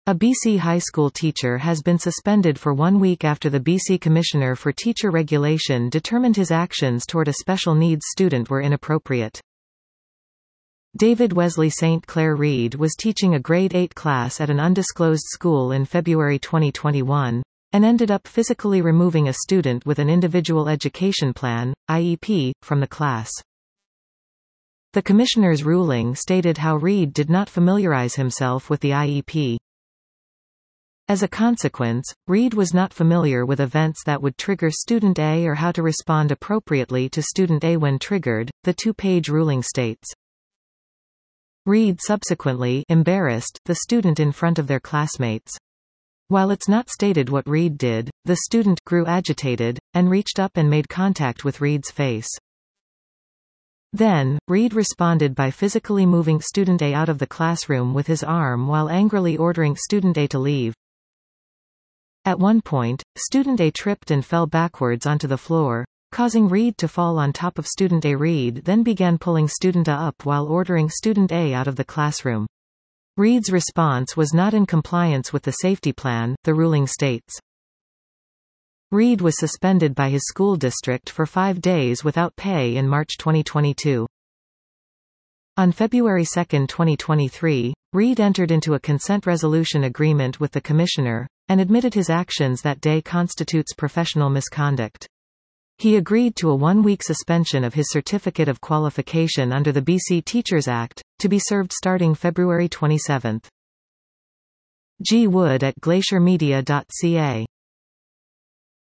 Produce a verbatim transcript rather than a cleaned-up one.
A B C high school teacher has been suspended for one week after the B C Commissioner for Teacher Regulation determined his actions toward a special needs student were inappropriate. David Wesley Saint Clair Reed was teaching a grade eight class at an undisclosed school in February twenty twenty-one, and ended up physically removing a student with an individual education plan, I E P, from the class. The Commissioner's ruling stated how Reed did not familiarize himself with the I E P. As a consequence, Reed was not familiar with events that would trigger Student A or how to respond appropriately to Student A when triggered, the two-page ruling states. Reed subsequently embarrassed the student in front of their classmates. While it's not stated what Reed did, the student grew agitated, and reached up and made contact with Reed's face. Then, Reed responded by physically moving Student A out of the classroom with his arm while angrily ordering Student A to leave. At one point, Student A tripped and fell backwards onto the floor, causing Reed to fall on top of Student A. Reed then began pulling Student A up while ordering Student A out of the classroom. Reed's response was not in compliance with the safety plan, the ruling states. Reed was suspended by his school district for five days without pay in March twenty twenty-two. On February second twenty twenty-three, Reed entered into a consent resolution agreement with the Commissioner, and admitted his actions that day constitutes professional misconduct. He agreed to a one-week suspension of his Certificate of Qualification under the B C Teachers Act, to be served starting February twenty-seventh. G. Wood at glacier media dot c a